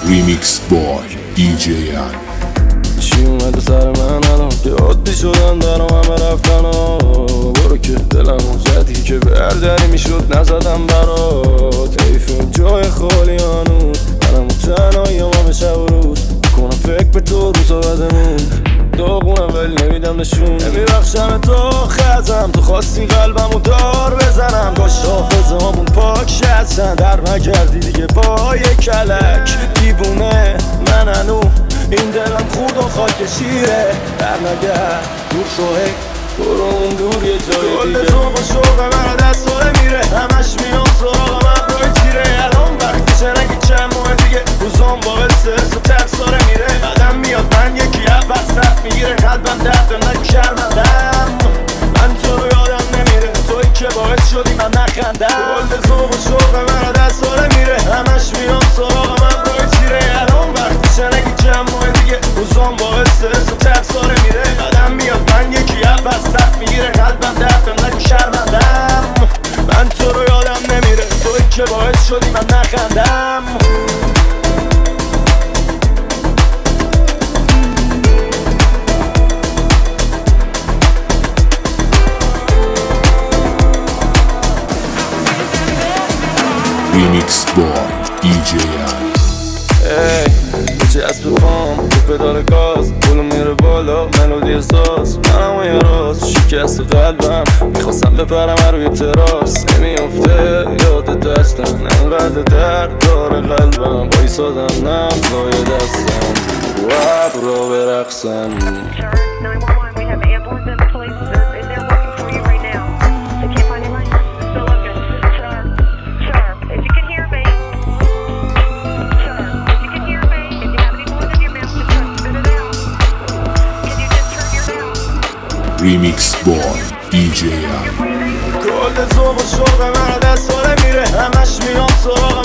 ریمیکس بای DJ چی اومده سر من الان که عادی شدن دارم همه رفتن برو که دلم زدی که بردری میشد نزدم برات حیفه جای خالی هنوز منم تنهایی همه شب و روز کنم فکر به تو روزا بدمون داغونم ولی نمیدم نشون نمیبخشم تو خزم تو خواستی قلبمو دار بزنم داشت حافظه همون پاک شدسن در نکردی دیگه با یه کلک دیوونه من هنو این دلم خورد و خاک شیره در نگه دور شوهی برو اون دور یه جای دیگه کل تو با شوق من دست داره میره همش میام سراغ من روی تیره الان وقتیشه نگی چند ماه دیگه روزام با استرس و ترس داره میره بعدم میاد من یکی عباس رفت میگیره قلبم درد نگی شرمندم من تو رو یادم نمیره توی که باعث شدی من نخندم کل تو با شوق من دست داره میره همش میام سراغ من روی تیره الان وقتیشه نگی چند ماه دیگه روزام با استرس و ترس داره میره بعدم میاد من یکی عباس رفت میگیره قلبم درد نگی شرمندم من تو رو یادم نمیره توی که باعث شدی من نخندم ریمیکس بای DJ چسب پام تو پدال گاز پولو میره بالا ملودی ساز منم یه راست شکست قلبم میخواستم بپرم روی تراس نمیافته یادت اصلا انقدر درد داره قلبم بایسادم نمزای دستم وب را برقصم ریمیکس بای DJ کل تو با شوق من دست داره میره همش میام سراغ